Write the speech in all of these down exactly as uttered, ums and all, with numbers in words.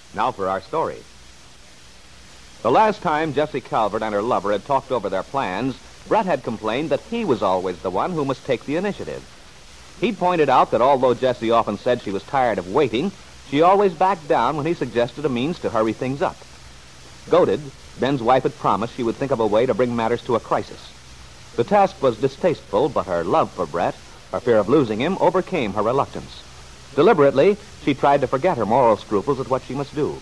Now for our story. The last time Jessie Calvert and her lover had talked over their plans, Brett had complained that he was always the one who must take the initiative. He'd pointed out that although Jessie often said she was tired of waiting, she always backed down when he suggested a means to hurry things up. Goaded, Ben's wife had promised she would think of a way to bring matters to a crisis. The task was distasteful, but her love for Brett, her fear of losing him, overcame her reluctance. Deliberately, she tried to forget her moral scruples at what she must do.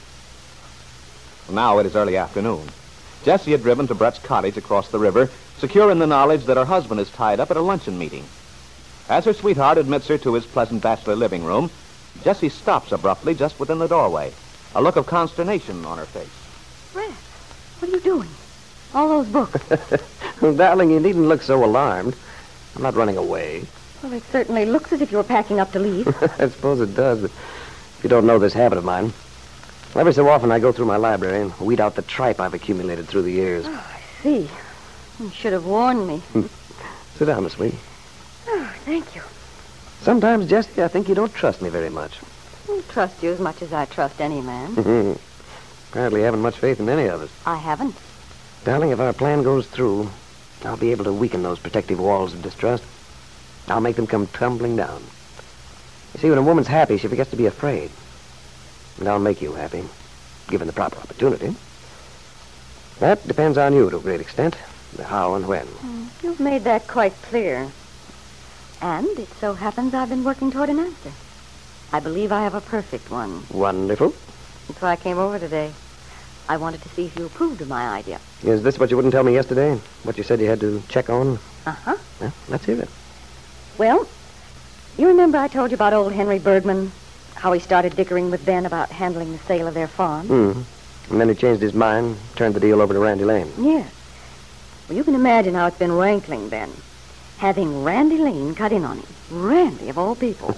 Now it is early afternoon. Jessie had driven to Brett's cottage across the river, secure in the knowledge that her husband is tied up at a luncheon meeting. As her sweetheart admits her to his pleasant bachelor living room, Jessie stops abruptly just within the doorway, a look of consternation on her face. Brett, what are you doing? All those books. Well, darling, you needn't look so alarmed. I'm not running away. Well, it certainly looks as if you were packing up to leave. I suppose it does, but you don't know this habit of mine. Every so often I go through my library and weed out the tripe I've accumulated through the years. Oh, I see. You should have warned me. Sit down, Miss Sweet. Oh, thank you. Sometimes, Jessie, I think you don't trust me very much. I trust you as much as I trust any man. Apparently haven't much faith in any of us. I haven't. Darling, if our plan goes through, I'll be able to weaken those protective walls of distrust. I'll make them come tumbling down. You see, when a woman's happy, she forgets to be afraid. And I'll make you happy, given the proper opportunity. That depends on you to a great extent, the how and when. Mm, you've made that quite clear. And it so happens I've been working toward an answer. I believe I have a perfect one. Wonderful. That's why I came over today. I wanted to see if you approved of my idea. Is this what you wouldn't tell me yesterday? What you said you had to check on? Uh-huh. Well, let's hear it. Well, you remember I told you about old Henry Bergman, how he started dickering with Ben about handling the sale of their farm? Mm-hmm. And then he changed his mind, turned the deal over to Randy Lane. Yes. Well, you can imagine how it's been rankling Ben, having Randy Lane cut in on him. Randy, of all people.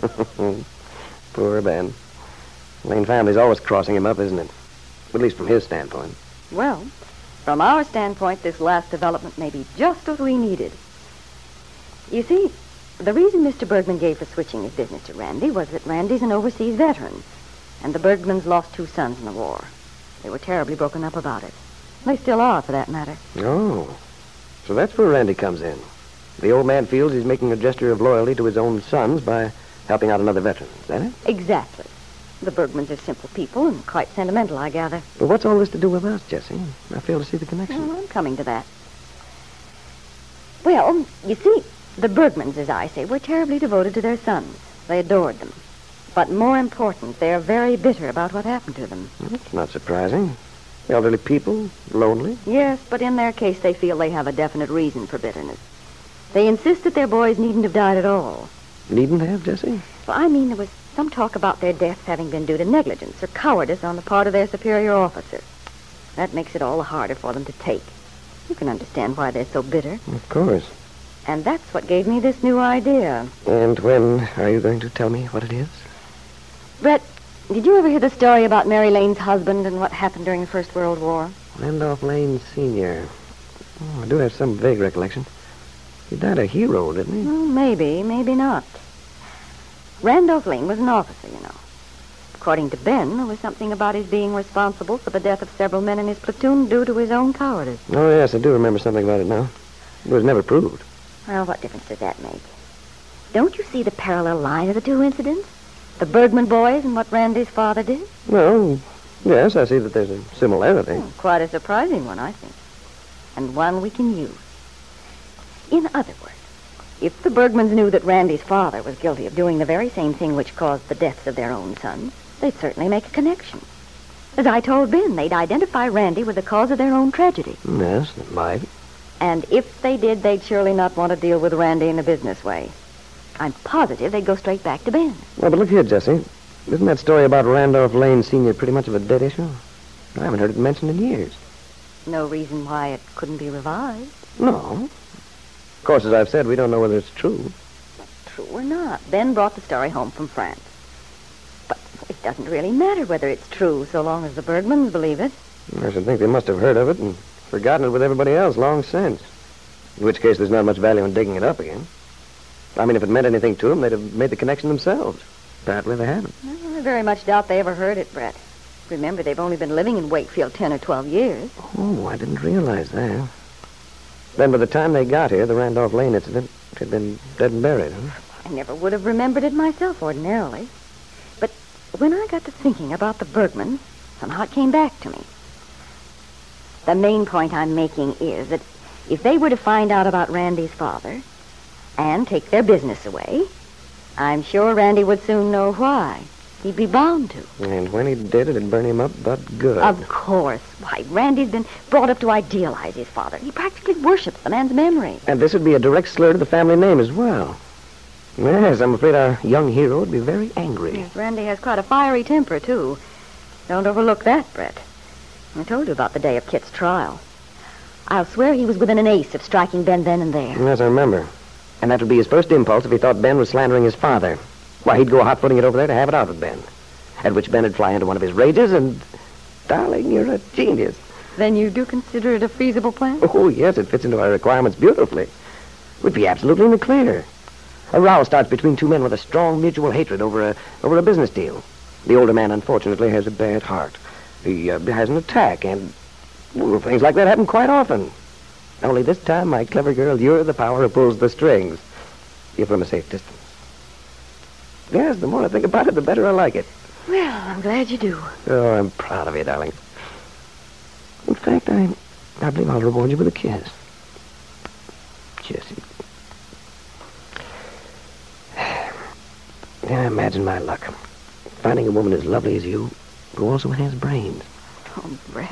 Poor Ben. Lane family's always crossing him up, isn't it? At least from his standpoint. Well, from our standpoint, this last development may be just what we needed. You see, the reason Mister Bergman gave for switching his business to Randy was that Randy's an overseas veteran, and the Bergmans lost two sons in the war. They were terribly broken up about it. They still are, for that matter. Oh, so that's where Randy comes in. The old man feels he's making a gesture of loyalty to his own sons by helping out another veteran. Is that it? Exactly. The Bergmans are simple people and quite sentimental, I gather. But what's all this to do with us, Jessie? I fail to see the connection. Well, I'm coming to that. Well, you see, the Bergmans, as I say, were terribly devoted to their sons. They adored them. But more important, they're very bitter about what happened to them. That's not surprising. Elderly people, lonely. Yes, but in their case, they feel they have a definite reason for bitterness. They insist that their boys needn't have died at all. Needn't have, Jessie? Well, I mean, there was some talk about their deaths having been due to negligence or cowardice on the part of their superior officer. That makes it all the harder for them to take. You can understand why they're so bitter. Of course. And that's what gave me this new idea. And when are you going to tell me what it is? Brett, did you ever hear the story about Mary Lane's husband and what happened during the First World War? Randolph Lane Senior Oh, I do have some vague recollection. He died a hero, didn't he? Well, maybe, maybe not. Randolph Lane was an officer, you know. According to Ben, there was something about his being responsible for the death of several men in his platoon due to his own cowardice. Oh, yes, I do remember something about it now. It was never proved. Well, what difference does that make? Don't you see the parallel line of the two incidents? The Bergman boys and what Randy's father did? Well, yes, I see that there's a similarity. Oh, quite a surprising one, I think. And one we can use. In other words, if the Bergmans knew that Randy's father was guilty of doing the very same thing which caused the deaths of their own sons, they'd certainly make a connection. As I told Ben, they'd identify Randy with the cause of their own tragedy. Yes, it might. And if they did, they'd surely not want to deal with Randy in a business way. I'm positive they'd go straight back to Ben. Well, but look here, Jessie. Isn't that story about Randolph Lane Senior pretty much of a dead issue? I haven't heard it mentioned in years. No reason why it couldn't be revived. No. Of course, as I've said, we don't know whether it's true. True or not, Ben brought the story home from France. But it doesn't really matter whether it's true, so long as the Bergmans believe it. I should think they must have heard of it and forgotten it with everybody else long since. In which case, there's not much value in digging it up again. I mean, if it meant anything to them, they'd have made the connection themselves. Apparently, they haven't. Well, I very much doubt they ever heard it, Brett. Remember, they've only been living in Wakefield ten or twelve years. Oh, I didn't realize that. Then by the time they got here, the Randolph Lane incident had been dead and buried, huh? I never would have remembered it myself ordinarily. But when I got to thinking about the Bergmans, somehow it came back to me. The main point I'm making is that if they were to find out about Randy's father and take their business away, I'm sure Randy would soon know why. He'd be bound to. And when he did, it'd burn him up but good. Of course. Why, Randy's been brought up to idealize his father. He practically worships the man's memory. And this would be a direct slur to the family name as well. Yes, I'm afraid our young hero would be very angry. Yes, Randy has quite a fiery temper, too. Don't overlook that, Brett. I told you about the day of Kit's trial. I'll swear he was within an ace of striking Ben then and there. Yes, I remember. And that would be his first impulse if he thought Ben was slandering his father. Why, he'd go hot-footing it over there to have it out with Ben. At which Ben would fly into one of his rages and... Darling, you're a genius. Then you do consider it a feasible plan? Oh, yes, it fits into our requirements beautifully. We'd be absolutely in the clear. A row starts between two men with a strong mutual hatred over a over a business deal. The older man, unfortunately, has a bad heart. He uh, has an attack, and well, things like that happen quite often. Only this time, my clever girl, you're the power who pulls the strings. You're from a safe distance. Yes, the more I think about it, the better I like it. Well, I'm glad you do. Oh, I'm proud of you, darling. In fact, I, I believe I'll reward you with a kiss. Jessie. Yeah, imagine my luck. Finding a woman as lovely as you, who also has brains. Oh, Brett.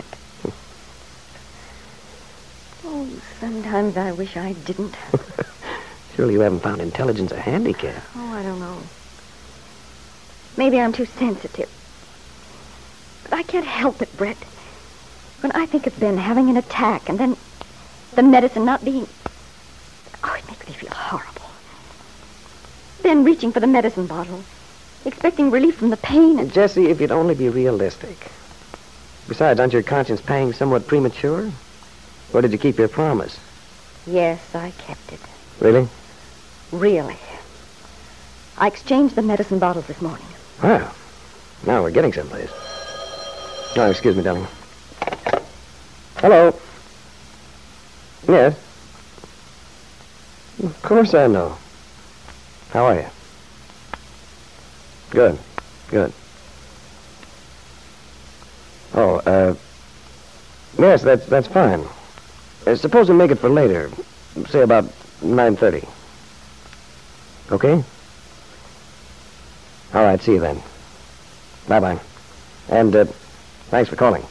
Oh, sometimes I wish I didn't. Surely you haven't found intelligence a handicap. Oh, I don't know. Maybe I'm too sensitive. But I can't help it, Brett. When I think of Ben having an attack and then the medicine not being... Oh, it makes me feel horrible. Ben reaching for the medicine bottle, expecting relief from the pain and... Jessie, if you'd only be realistic. Besides, aren't your conscience paying somewhat premature? Or did you keep your promise? Yes, I kept it. Really? Really. I exchanged the medicine bottles this morning. Well, now we're getting someplace. Oh, excuse me, darling. Hello. Yes. Of course I know. How are you? Good. Good. Oh, uh... Yes, that's, that's fine. Uh, suppose we make it for later. Say about nine thirty. Okay? All right, see you then. Bye-bye. And, uh, thanks for calling.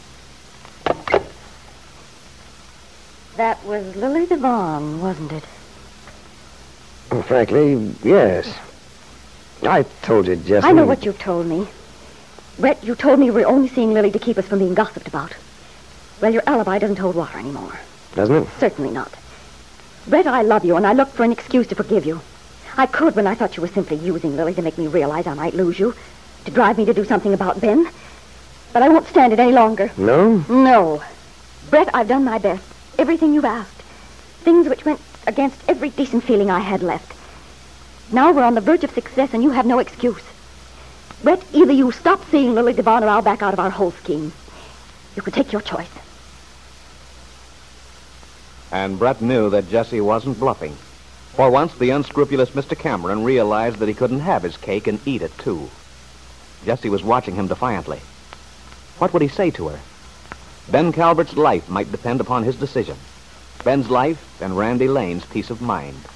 That was Lily Devon, wasn't it? Well, frankly, yes. I told you, Jessie. I know what you told me. Brett, you told me we were only seeing Lily to keep us from being gossiped about. Well, your alibi doesn't hold water anymore. Doesn't it? Certainly not. Brett, I love you, and I looked for an excuse to forgive you. I could when I thought you were simply using Lily to make me realize I might lose you, to drive me to do something about Ben. But I won't stand it any longer. No? No. Brett, I've done my best. Everything you've asked. Things which went against every decent feeling I had left. Now we're on the verge of success, and you have no excuse. Brett, either you stop seeing Lily Devon or I'll back out of our whole scheme. You can take your choice. And Brett knew that Jessie wasn't bluffing. For once, the unscrupulous Mister Cameron realized that he couldn't have his cake and eat it, too. Jessie was watching him defiantly. What would he say to her? Ben Calvert's life might depend upon his decision. Ben's life and Randy Lane's peace of mind.